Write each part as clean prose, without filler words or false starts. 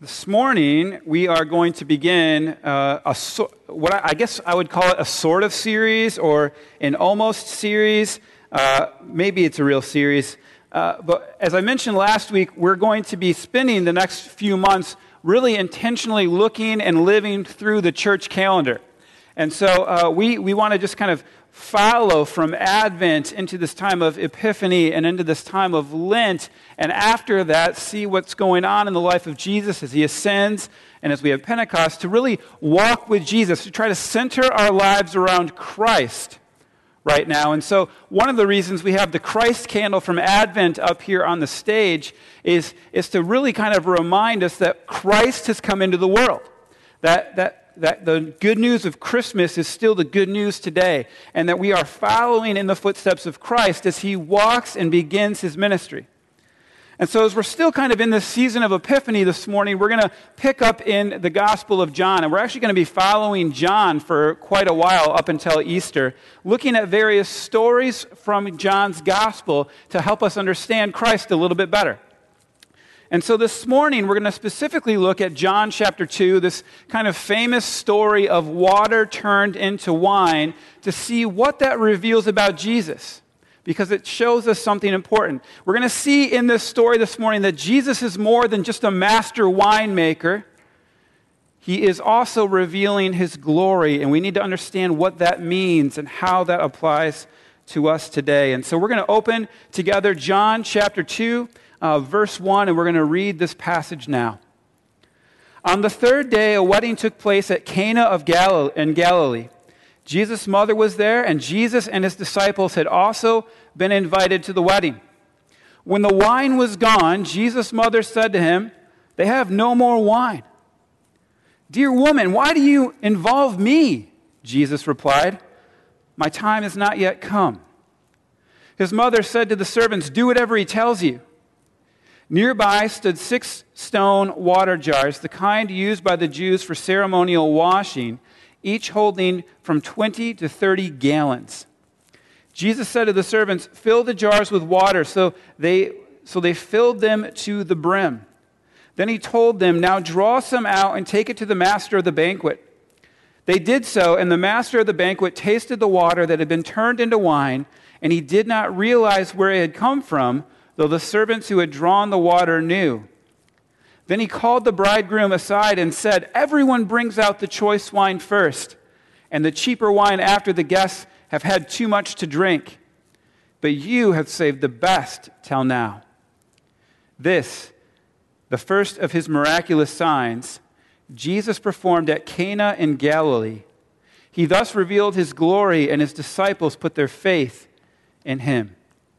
This morning, we are going to begin what I guess I would call it a sort of series or an almost series. Maybe it's a real series. But as I mentioned last week, we're going to be spending the next few months really intentionally looking and living through the church calendar. And so we want to just kind of follow from Advent into this time of Epiphany and into this time of Lent, and after that, see what's going on in the life of Jesus as he ascends and as we have Pentecost, to really walk with Jesus, to try to center our lives around Christ right now. And so one of the reasons we have the Christ candle from Advent up here on the stage is to really kind of remind us that Christ has come into the world, that the good news of Christmas is still the good news today, and that we are following in the footsteps of Christ as he walks and begins his ministry. And so as we're still kind of in this season of Epiphany this morning, we're going to pick up in the Gospel of John, and we're actually going to be following John for quite a while up until Easter, looking at various stories from John's Gospel to help us understand Christ a little bit better. And so this morning, we're going to specifically look at John chapter 2, this kind of famous story of water turned into wine, to see what that reveals about Jesus, because it shows us something important. We're going to see in this story this morning that Jesus is more than just a master winemaker. He is also revealing his glory, and we need to understand what that means and how that applies to us today. And so we're going to open together John chapter 2, verse 1, and we're going to read this passage now. On the third day, a wedding took place at Cana in Galilee. Jesus' mother was there, and Jesus and his disciples had also been invited to the wedding. When the wine was gone, Jesus' mother said to him, "They have no more wine." "Dear woman, why do you involve me?" Jesus replied, "My time has not yet come." His mother said to the servants, "Do whatever he tells you." Nearby stood 6 stone water jars, the kind used by the Jews for ceremonial washing, each holding from 20 to 30 gallons. Jesus said to the servants, "Fill the jars with water," so they filled them to the brim. Then he told them, "Now draw some out and take it to the master of the banquet." They did so, and the master of the banquet tasted the water that had been turned into wine, and he did not realize where it had come from, though the servants who had drawn the water knew. Then he called the bridegroom aside and said, "Everyone brings out the choice wine first, and the cheaper wine after the guests have had too much to drink. But you have saved the best till now." This, the first of his miraculous signs, Jesus performed at Cana in Galilee. He thus revealed his glory, and his disciples put their faith in him.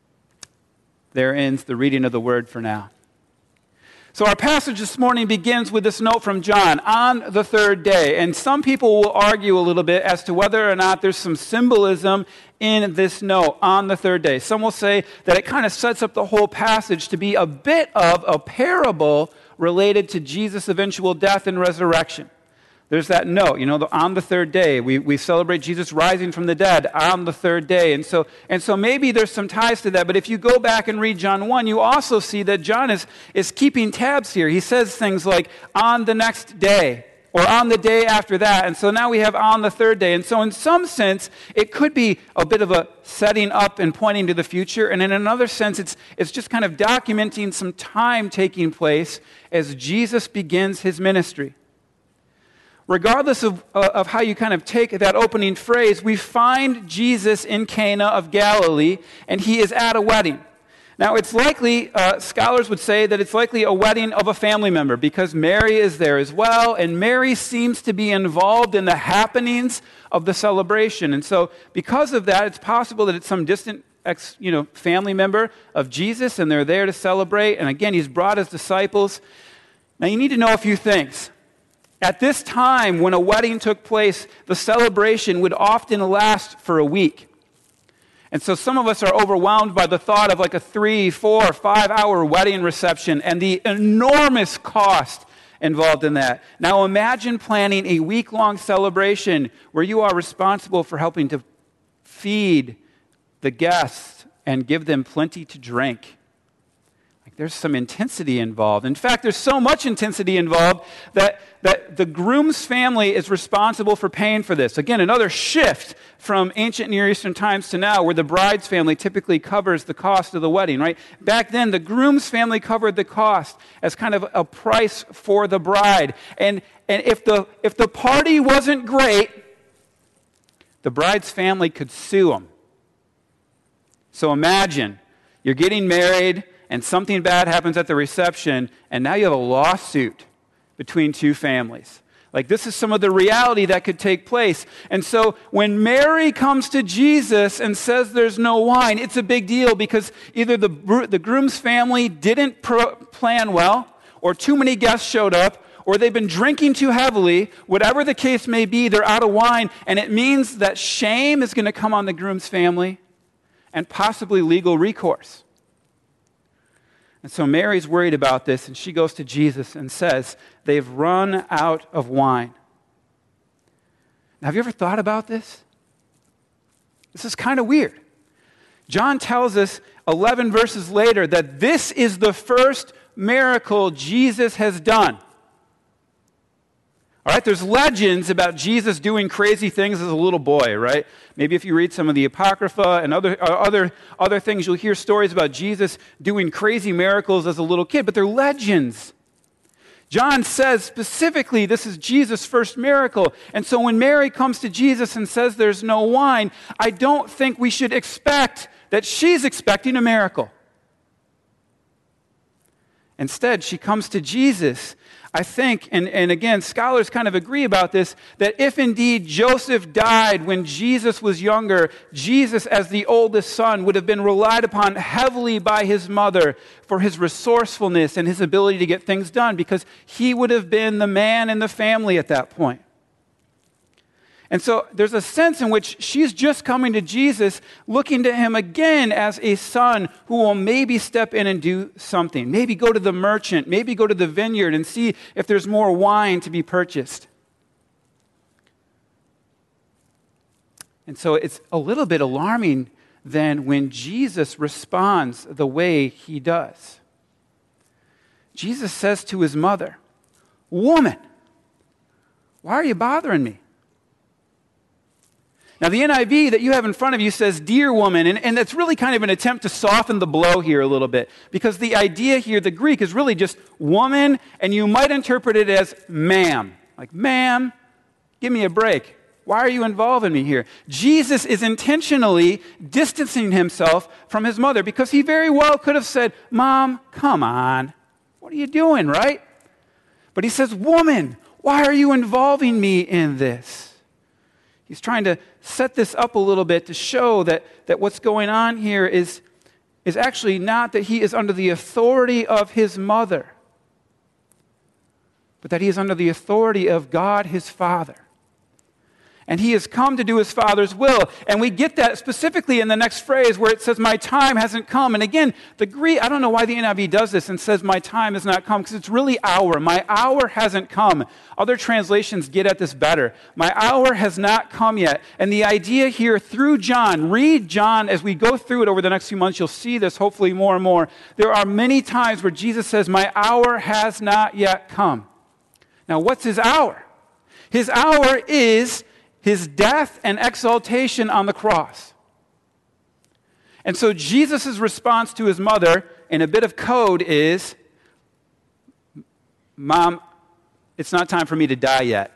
There ends the reading of the word for now. So our passage this morning begins with this note from John, on the third day. And some people will argue a little bit as to whether or not there's some symbolism in this note, on the third day. Some will say that it kind of sets up the whole passage to be a bit of a parable related to Jesus' eventual death and resurrection. There's that note, on the third day. We celebrate Jesus rising from the dead on the third day. And so maybe there's some ties to that. But if you go back and read John 1, you also see that John is keeping tabs here. He says things like, on the next day, or on the day after that. And so now we have on the third day. And so in some sense, it could be a bit of a setting up and pointing to the future. And in another sense, it's just kind of documenting some time taking place as Jesus begins his ministry. Regardless of how you kind of take that opening phrase, we find Jesus in Cana of Galilee, and he is at a wedding. Now, it's likely, scholars would say that it's likely a wedding of a family member, because Mary is there as well, and Mary seems to be involved in the happenings of the celebration. And so, because of that, it's possible that it's some distant family member of Jesus, and they're there to celebrate. And again, he's brought his disciples. Now, you need to know a few things. At this time, when a wedding took place, the celebration would often last for a week. And so some of us are overwhelmed by the thought of like a 3, 4, 5-hour wedding reception and the enormous cost involved in that. Now imagine planning a week-long celebration where you are responsible for helping to feed the guests and give them plenty to drink. there's some intensity involved. In fact, there's so much intensity involved that the groom's family is responsible for paying for this. Again, another shift from ancient Near Eastern times to now, where the bride's family typically covers the cost of the wedding, right? Back then, the groom's family covered the cost as kind of a price for the bride. And if the party wasn't great, the bride's family could sue them. So imagine, you're getting married, and something bad happens at the reception, and now you have a lawsuit between two families. Like, this is some of the reality that could take place. And so when Mary comes to Jesus and says there's no wine, it's a big deal, because either the groom's family didn't plan well, or too many guests showed up, or they've been drinking too heavily. Whatever the case may be, they're out of wine, and it means that shame is going to come on the groom's family and possibly legal recourse. And so Mary's worried about this, and she goes to Jesus and says, they've run out of wine. Now, have you ever thought about this? This is kind of weird. John tells us 11 verses later that this is the first miracle Jesus has done. All right, there's legends about Jesus doing crazy things as a little boy, right? Maybe if you read some of the Apocrypha and other things, you'll hear stories about Jesus doing crazy miracles as a little kid, but they're legends. John says specifically this is Jesus' first miracle. And so when Mary comes to Jesus and says there's no wine, I don't think we should expect that she's expecting a miracle. Instead, she comes to Jesus. I think, and again, scholars kind of agree about this, that if indeed Joseph died when Jesus was younger, Jesus, as the oldest son, would have been relied upon heavily by his mother for his resourcefulness and his ability to get things done, because he would have been the man in the family at that point. And so there's a sense in which she's just coming to Jesus, looking to him again as a son who will maybe step in and do something. Maybe go to the merchant, maybe go to the vineyard and see if there's more wine to be purchased. And so it's a little bit alarming then when Jesus responds the way he does. Jesus says to his mother, "Woman, why are you bothering me?" Now, the NIV that you have in front of you says, "Dear woman," and that's really kind of an attempt to soften the blow here a little bit, because the idea here, the Greek, is really just woman, and you might interpret it as ma'am. Like, ma'am, give me a break. Why are you involving me here? Jesus is intentionally distancing himself from his mother, because he very well could have said, "Mom, come on. What are you doing, right?" But he says, "Woman, why are you involving me in this?" He's trying to set this up a little bit to show that what's going on here is actually not that he is under the authority of his mother, but that he is under the authority of God, his Father. And he has come to do his Father's will. And we get that specifically in the next phrase where it says, "My time hasn't come." And again, the Greek, I don't know why the NIV does this and says, "My time has not come," because it's really hour. My hour hasn't come. Other translations get at this better. My hour has not come yet. And the idea here through John, read John as we go through it over the next few months, you'll see this hopefully more and more. There are many times where Jesus says, "My hour has not yet come." Now, what's his hour? His hour is his death and exaltation on the cross. And so Jesus' response to his mother in a bit of code is, "Mom, it's not time for me to die yet."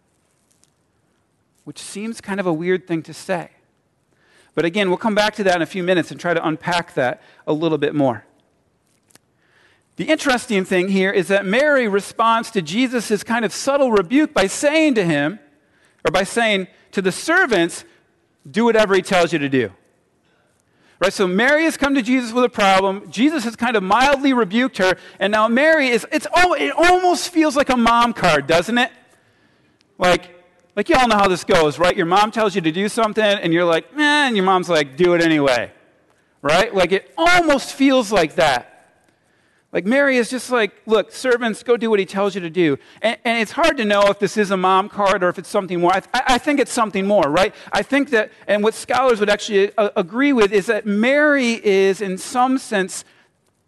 Which seems kind of a weird thing to say. But again, we'll come back to that in a few minutes and try to unpack that a little bit more. The interesting thing here is that Mary responds to Jesus' kind of subtle rebuke by saying to him, or by saying to the servants, "Do whatever he tells you to do." Right? So Mary has come to Jesus with a problem. Jesus has kind of mildly rebuked her. And now Mary it almost feels like a mom card, doesn't it? Like you all know how this goes, right? Your mom tells you to do something and you're like, "Eh," and your mom's like, "Do it anyway." Right? Like, it almost feels like that. Like, Mary is just like, "Look, servants, go do what he tells you to do." And it's hard to know if this is a mom card or if it's something more. I think it's something more, right? I think that, and what scholars would actually agree with, is that Mary is, in some sense,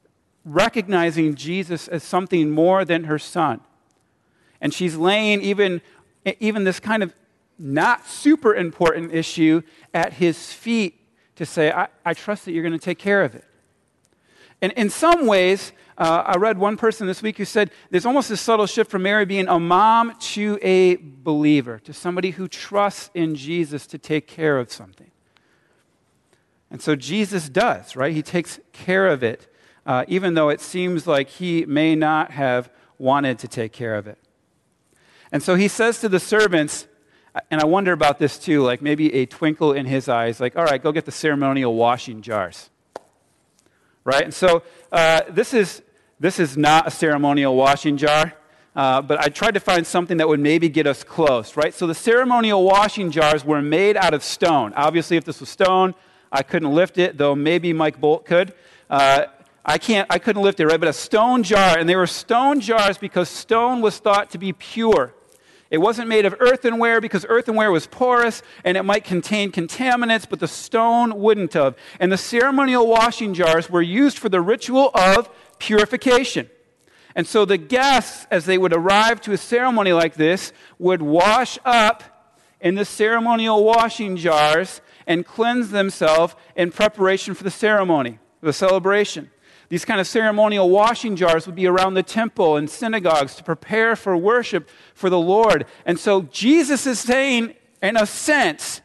recognizing Jesus as something more than her son. And she's laying even this kind of not super important issue at his feet to say, I trust that you're going to take care of it. And in some ways, I read one person this week who said there's almost a subtle shift from Mary being a mom to a believer, to somebody who trusts in Jesus to take care of something. And so Jesus does, right? He takes care of it, even though it seems like he may not have wanted to take care of it. And so he says to the servants, and I wonder about this too, like maybe a twinkle in his eyes, like, all right, go get the ceremonial washing jars. Right? And so this is not a ceremonial washing jar, but I tried to find something that would maybe get us close, right? So the ceremonial washing jars were made out of stone. Obviously, if this was stone, I couldn't lift it, though maybe Mike Bolt could. I couldn't lift it, right? But a stone jar, and they were stone jars because stone was thought to be pure. It wasn't made of earthenware because earthenware was porous and it might contain contaminants, but the stone wouldn't have. And the ceremonial washing jars were used for the ritual of purification. And so the guests, as they would arrive to a ceremony like this, would wash up in the ceremonial washing jars and cleanse themselves in preparation for the ceremony, the celebration. These kind of ceremonial washing jars would be around the temple and synagogues to prepare for worship for the Lord. And so Jesus is saying, in a sense,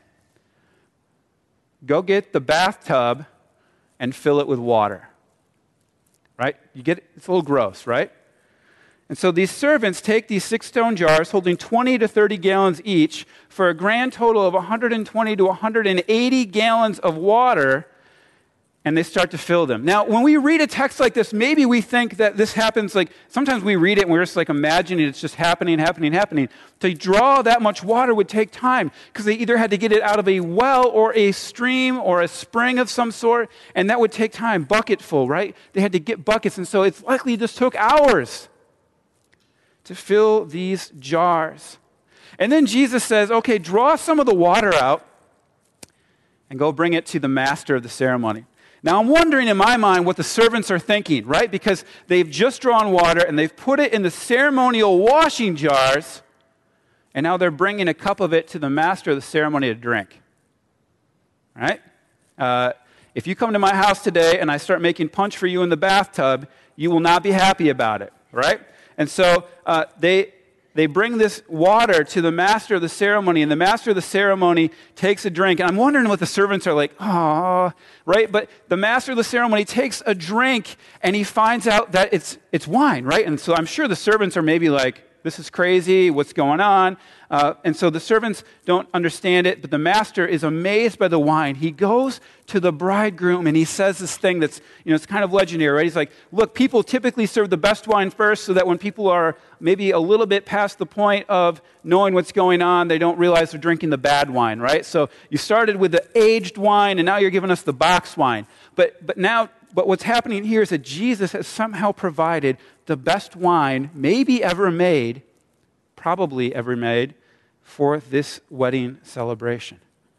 go get the bathtub and fill it with water. Right? You get it? It's a little gross, right? And so these servants take these 6 stone jars holding 20 to 30 gallons each for a grand total of 120 to 180 gallons of water, and they start to fill them. Now, when we read a text like this, maybe we think that this happens like, sometimes we read it and we're just like imagining it's just happening. To draw that much water would take time because they either had to get it out of a well or a stream or a spring of some sort, and that would take time, bucket full, right? They had to get buckets, and so it's likely it just took hours to fill these jars. And then Jesus says, okay, draw some of the water out and go bring it to the master of the ceremony. Now, I'm wondering in my mind what the servants are thinking, right? Because they've just drawn water and they've put it in the ceremonial washing jars, and now they're bringing a cup of it to the master of the ceremony to drink. Right? If you come to my house today and I start making punch for you in the bathtub, you will not be happy about it, right? And so they bring this water to the master of the ceremony, and the master of the ceremony takes a drink. And I'm wondering what the servants are like, oh, right? But the master of the ceremony takes a drink, and he finds out that it's wine, right? And so I'm sure the servants are maybe like, this is crazy, what's going on? And so the servants don't understand it, but the master is amazed by the wine. He goes to the bridegroom and he says this thing that's, it's kind of legendary, right? He's like, look, people typically serve the best wine first so that when people are maybe a little bit past the point of knowing what's going on, they don't realize they're drinking the bad wine, right? So you started with the aged wine and now you're giving us the box wine. But what's happening here is that Jesus has somehow provided the best wine maybe ever made, probably ever made, for this wedding celebration.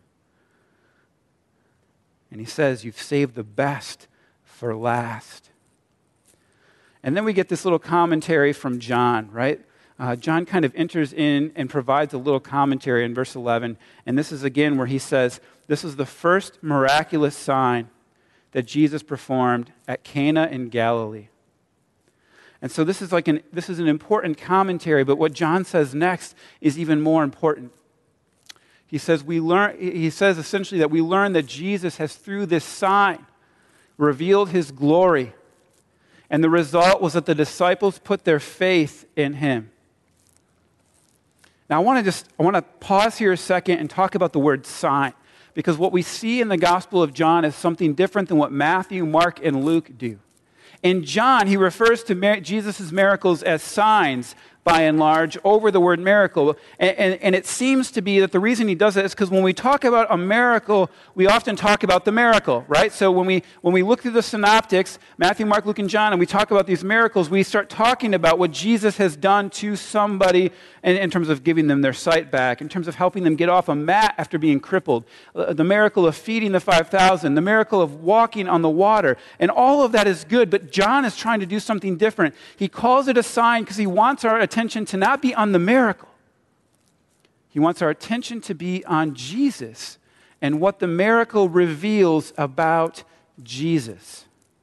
And he says, you've saved the best for last. And then we get this little commentary from John, right? John kind of enters in and provides a little commentary in verse 11. And this is again where he says, this is the first miraculous sign that Jesus performed at Cana in Galilee. And so this is an important commentary, but what John says next is even more important. He says essentially that we learn that Jesus has, through this sign, revealed his glory. And the result was that the disciples put their faith in him. Now I want to pause here a second and talk about the word sign, because what we see in the Gospel of John is something different than what Matthew, Mark, and Luke do. In John, he refers to Jesus' miracles as signs, by and large, over the word miracle. And it seems to be that the reason he does it is because when we talk about a miracle, we often talk about the miracle, right? So when we look through the synoptics, Matthew, Mark, Luke, and John, and we talk about these miracles, we start talking about what Jesus has done to somebody in terms of giving them their sight back, in terms of helping them get off a mat after being crippled, the miracle of feeding the 5,000, the miracle of walking on the water. And all of that is good, but John is trying to do something different. He calls it a sign because he wants our attention to not be on the miracle. He wants our attention to be on Jesus and what the miracle reveals about Jesus.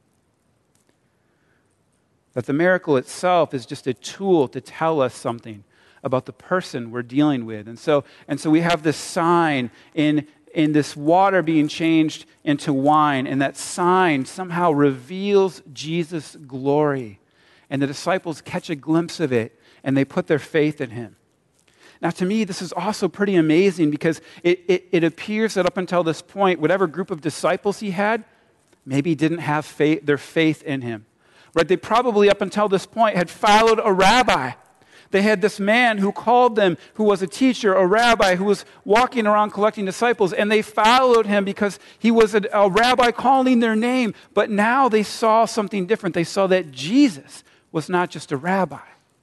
That the miracle itself is just a tool to tell us something about the person we're dealing with. And so we have this sign in this water being changed into wine, and that sign somehow reveals Jesus' glory. And the disciples catch a glimpse of it, and they put their faith in him. Now, to me, this is also pretty amazing because it appears that up until this point, whatever group of disciples he had, maybe didn't have their faith in him. Right? They probably, up until this point, had followed a rabbi. They had this man who called them, who was a teacher, a rabbi, who was walking around collecting disciples, and they followed him because he was a rabbi calling their name. But now they saw something different. They saw that Jesus was not just a rabbi.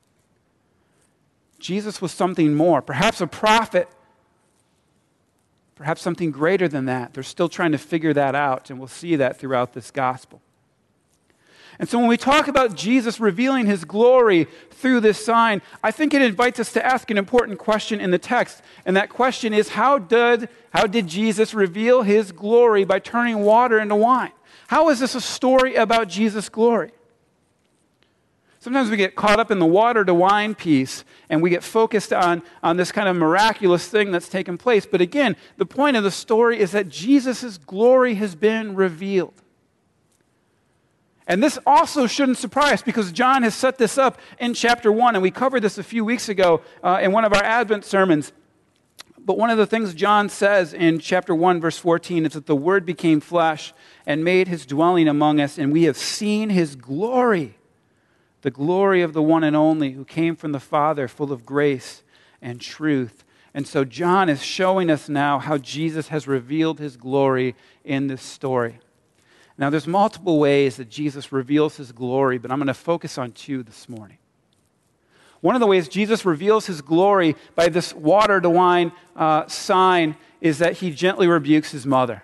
Jesus was something more, perhaps a prophet, perhaps something greater than that. They're still trying to figure that out, and we'll see that throughout this gospel. And so when we talk about Jesus revealing his glory through this sign, I think it invites us to ask an important question in the text. And that question is, how did Jesus reveal his glory by turning water into wine? How is this a story about Jesus' glory? Sometimes we get caught up in the water to wine piece, and we get focused on this kind of miraculous thing that's taken place. But again, the point of the story is that Jesus' glory has been revealed. And this also shouldn't surprise because John has set this up in chapter 1, and we covered this a few weeks ago in one of our Advent sermons. But one of the things John says in chapter 1, verse 14, is that the Word became flesh and made his dwelling among us, and we have seen his glory, the glory of the one and only who came from the Father, full of grace and truth. And so John is showing us now how Jesus has revealed his glory in this story. Now, there's multiple ways that Jesus reveals his glory, but I'm going to focus on two this morning. One of the ways Jesus reveals his glory by this water to wine sign is that he gently rebukes his mother.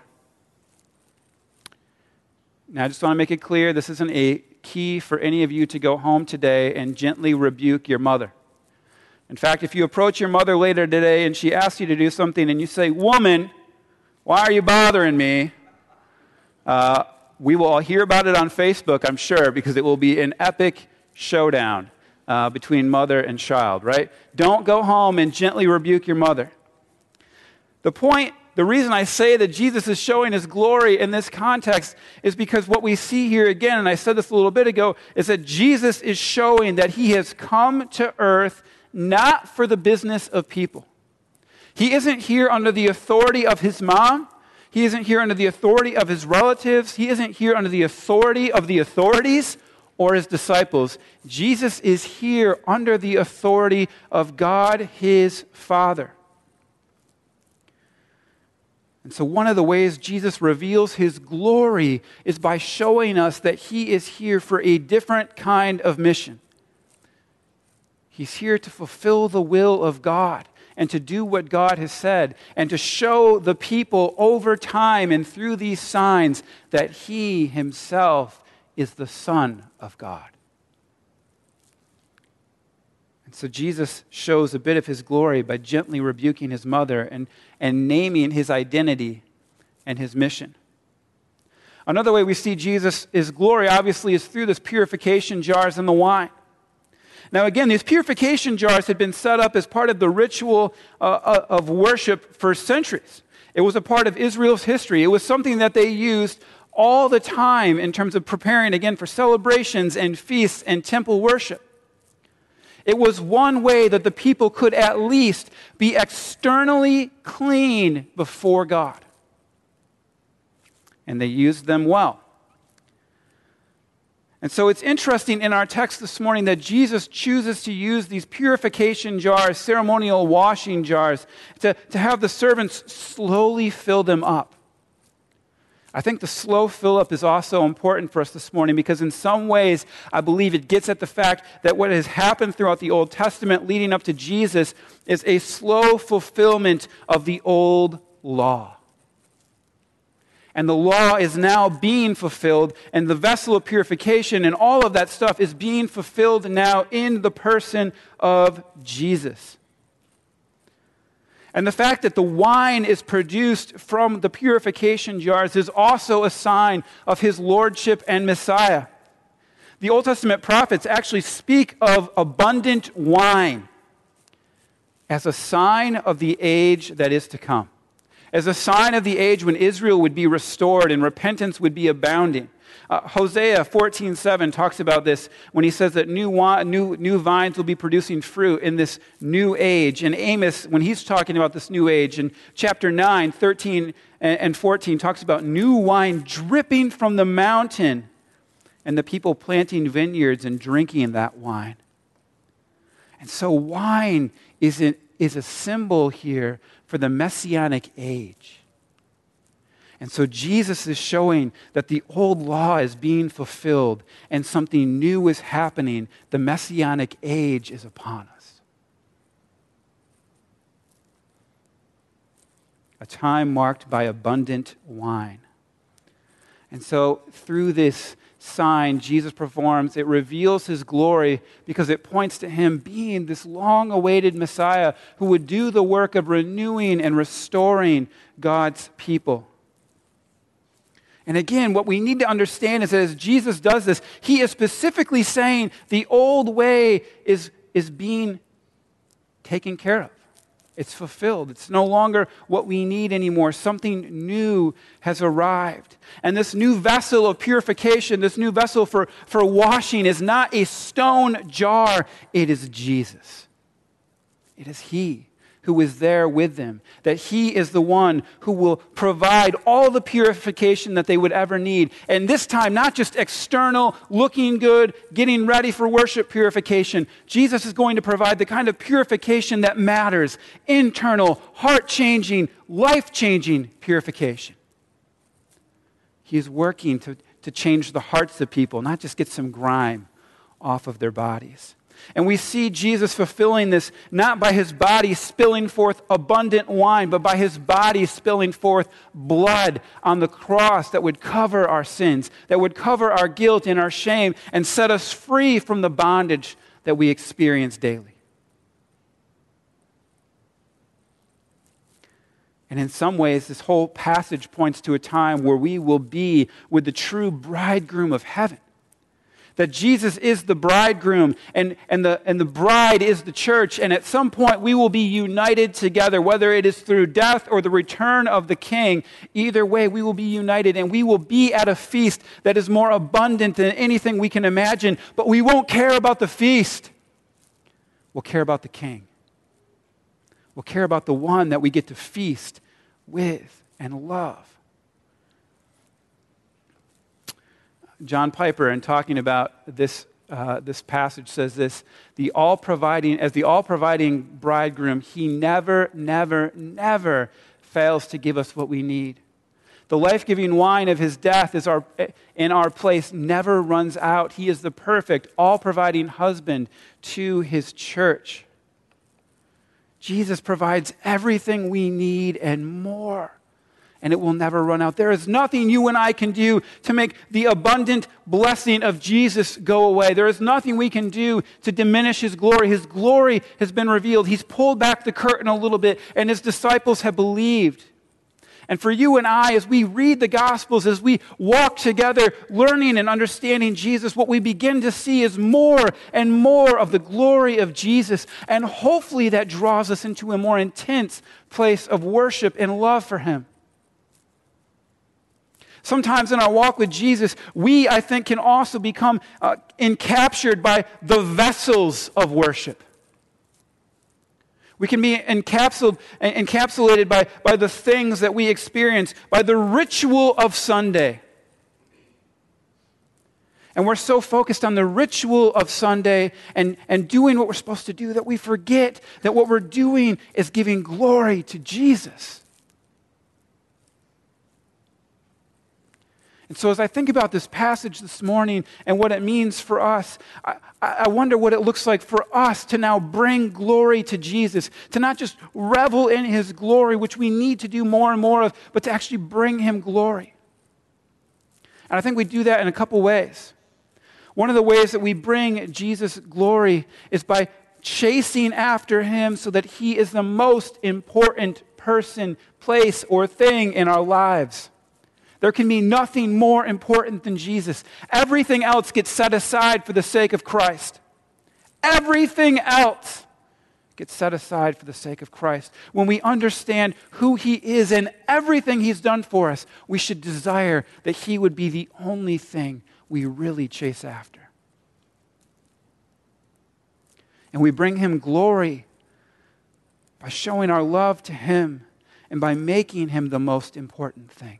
Now, I just want to make it clear, this isn't a key for any of you to go home today and gently rebuke your mother. In fact, if you approach your mother later today and she asks you to do something and you say, "Woman, why are you bothering me?" We will all hear about it on Facebook, I'm sure, because it will be an epic showdown between mother and child, right? Don't go home and gently rebuke your mother. The reason I say that Jesus is showing his glory in this context is because what we see here again, and I said this a little bit ago, is that Jesus is showing that he has come to earth not for the business of people. He isn't here under the authority of his mom. He isn't here under the authority of his relatives. He isn't here under the authority of the authorities or his disciples. Jesus is here under the authority of God, his Father. And so one of the ways Jesus reveals his glory is by showing us that he is here for a different kind of mission. He's here to fulfill the will of God and to do what God has said, and to show the people over time and through these signs that he himself is the Son of God. And so Jesus shows a bit of his glory by gently rebuking his mother and naming his identity and his mission. Another way we see Jesus' glory, obviously, is through this purification jars and the wine. Now again, these purification jars had been set up as part of the ritual of worship for centuries. It was a part of Israel's history. It was something that they used all the time in terms of preparing, again, for celebrations and feasts and temple worship. It was one way that the people could at least be externally clean before God. And they used them well. And so it's interesting in our text this morning that Jesus chooses to use these purification jars, ceremonial washing jars, to have the servants slowly fill them up. I think the slow fill up is also important for us this morning because in some ways I believe it gets at the fact that what has happened throughout the Old Testament leading up to Jesus is a slow fulfillment of the old law. And the law is now being fulfilled, and the vessel of purification and all of that stuff is being fulfilled now in the person of Jesus. And the fact that the wine is produced from the purification jars is also a sign of his lordship and Messiah. The Old Testament prophets actually speak of abundant wine as a sign of the age that is to come, as a sign of the age when Israel would be restored and repentance would be abounding. Hosea 14:7 talks about this when he says that new vines will be producing fruit in this new age. And Amos, when he's talking about this new age, in chapter 9, 13 and 14, talks about new wine dripping from the mountain and the people planting vineyards and drinking that wine. And so wine is a symbol here for the Messianic age. And so Jesus is showing that the old law is being fulfilled and something new is happening. The Messianic age is upon us. A time marked by abundant wine. And so through this sign Jesus performs, it reveals his glory because it points to him being this long-awaited Messiah who would do the work of renewing and restoring God's people. And again, what we need to understand is that as Jesus does this, he is specifically saying the old way is being taken care of. It's fulfilled. It's no longer what we need anymore. Something new has arrived. And this new vessel of purification, this new vessel for washing is not a stone jar. It is Jesus. It is he who is there with them. That he is the one who will provide all the purification that they would ever need. And this time, not just external, looking good, getting ready for worship purification. Jesus is going to provide the kind of purification that matters. Internal, heart-changing, life-changing purification. He is working to change the hearts of people, not just get some grime off of their bodies. And we see Jesus fulfilling this not by his body spilling forth abundant wine, but by his body spilling forth blood on the cross that would cover our sins, that would cover our guilt and our shame and set us free from the bondage that we experience daily. And in some ways, this whole passage points to a time where we will be with the true bridegroom of heaven. That Jesus is the bridegroom and the bride is the church. And at some point we will be united together, whether it is through death or the return of the King. Either way, we will be united and we will be at a feast that is more abundant than anything we can imagine. But we won't care about the feast. We'll care about the King. We'll care about the one that we get to feast with and love. John Piper, in talking about this passage, says this: the all-providing bridegroom, he never, never, never fails to give us what we need. The life-giving wine of his death in our place never runs out. He is the perfect, all-providing husband to his church. Jesus provides everything we need and more. And it will never run out. There is nothing you and I can do to make the abundant blessing of Jesus go away. There is nothing we can do to diminish his glory. His glory has been revealed. He's pulled back the curtain a little bit, and his disciples have believed. And for you and I, as we read the Gospels, as we walk together, learning and understanding Jesus, what we begin to see is more and more of the glory of Jesus. And hopefully that draws us into a more intense place of worship and love for him. Sometimes in our walk with Jesus, we, I think, can also become encaptured by the vessels of worship. We can be encapsulated by the things that we experience, by the ritual of Sunday. And we're so focused on the ritual of Sunday and doing what we're supposed to do that we forget that what we're doing is giving glory to Jesus. And so as I think about this passage this morning and what it means for us, I wonder what it looks like for us to now bring glory to Jesus, to not just revel in his glory, which we need to do more and more of, but to actually bring him glory. And I think we do that in a couple ways. One of the ways that we bring Jesus glory is by chasing after him so that he is the most important person, place, or thing in our lives. There can be nothing more important than Jesus. Everything else gets set aside for the sake of Christ. Everything else gets set aside for the sake of Christ. When we understand who he is and everything he's done for us, we should desire that he would be the only thing we really chase after. And we bring him glory by showing our love to him and by making him the most important thing.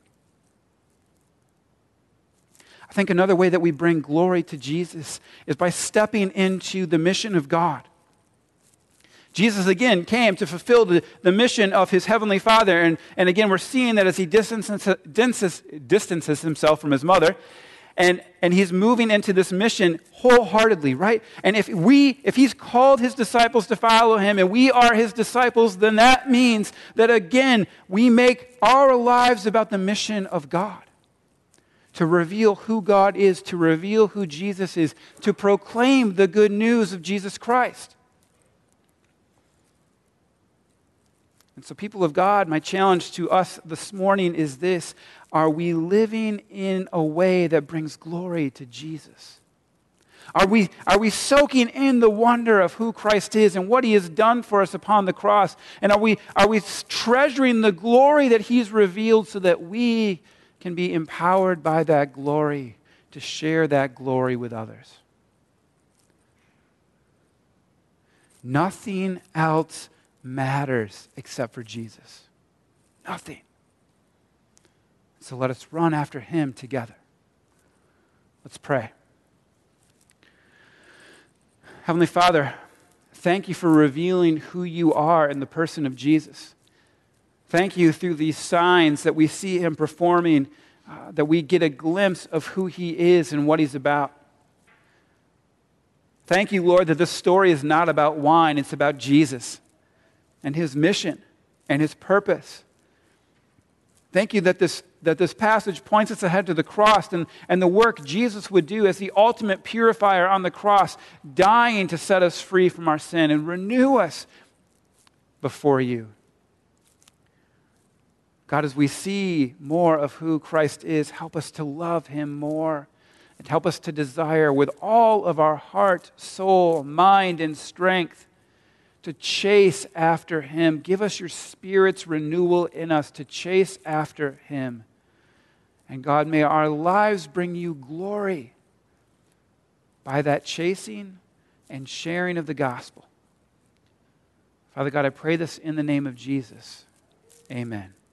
I think another way that we bring glory to Jesus is by stepping into the mission of God. Jesus, again, came to fulfill the mission of his heavenly Father. And again, we're seeing that as he distances himself from his mother, and he's moving into this mission wholeheartedly, right? And if he's called his disciples to follow him, and we are his disciples, then that means that, again, we make our lives about the mission of God. To reveal who God is, to reveal who Jesus is, to proclaim the good news of Jesus Christ. And so, people of God, my challenge to us this morning is this: are we living in a way that brings glory to Jesus? Are we soaking in the wonder of who Christ is and what he has done for us upon the cross? And are we treasuring the glory that he's revealed so that we can be empowered by that glory to share that glory with others? Nothing else matters except for Jesus. Nothing. So let us run after him together. Let's pray. Heavenly Father, thank you for revealing who you are in the person of Jesus. Thank you through these signs that we see him performing, that we get a glimpse of who he is and what he's about. Thank you, Lord, that this story is not about wine, it's about Jesus and his mission and his purpose. Thank you that this passage points us ahead to the cross and the work Jesus would do as the ultimate purifier on the cross, dying to set us free from our sin and renew us before you. God, as we see more of who Christ is, help us to love him more and help us to desire with all of our heart, soul, mind, and strength to chase after him. Give us your Spirit's renewal in us to chase after him. And God, may our lives bring you glory by that chasing and sharing of the gospel. Father God, I pray this in the name of Jesus. Amen.